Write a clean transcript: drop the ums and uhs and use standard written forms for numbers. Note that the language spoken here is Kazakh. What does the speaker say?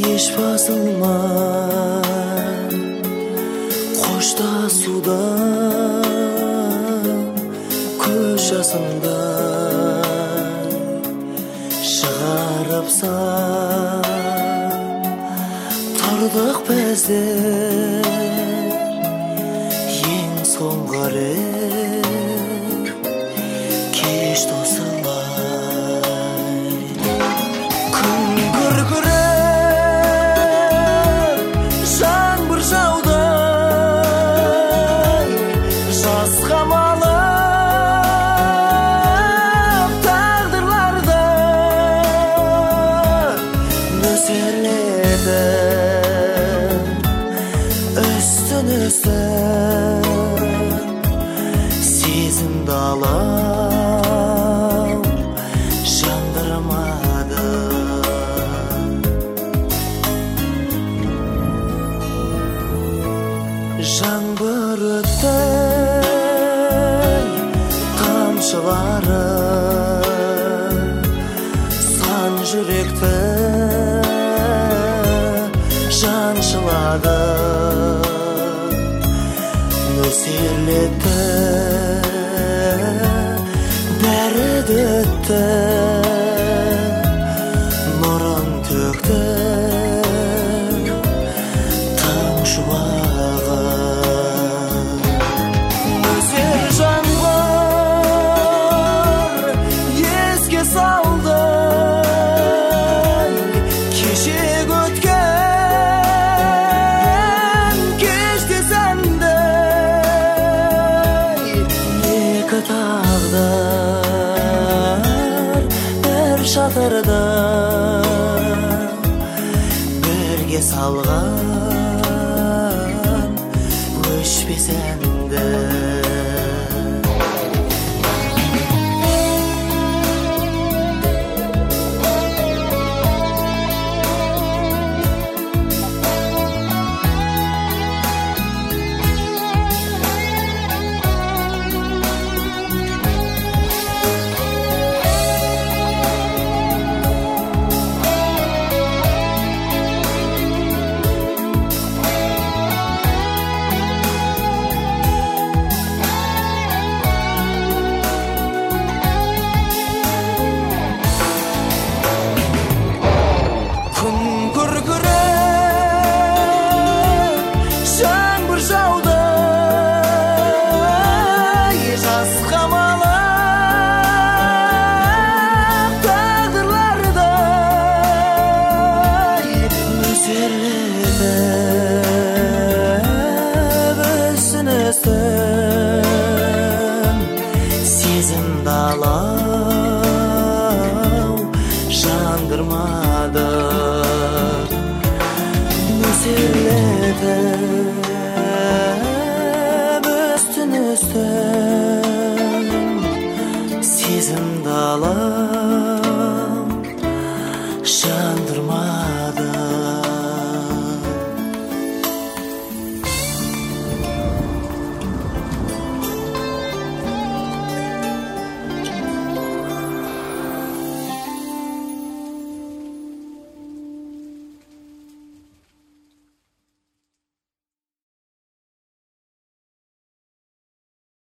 Еш басылмай қоштасудан көз жасымдай шығарып сан тұрдық біздер ең соңғы рет кеш тосылай. Күн күркіреп жаңбыр жаудай жас қамалып тағдырларды нөсерледі үстін сезімді алау жандырмады. Жаңбыр өтті тамшылары сан жүректі жаншылады, нөсерлетті бәрі өтті, нұрын төкті таң шуағы. Нөсер жаңбыр еске салды кешегі өткен кеште сәнді екі тағдыр бір шатырда бірге салған өшпес әнді. Сезімді алау жандырмады, нөсерлетіп үстін сезімді алау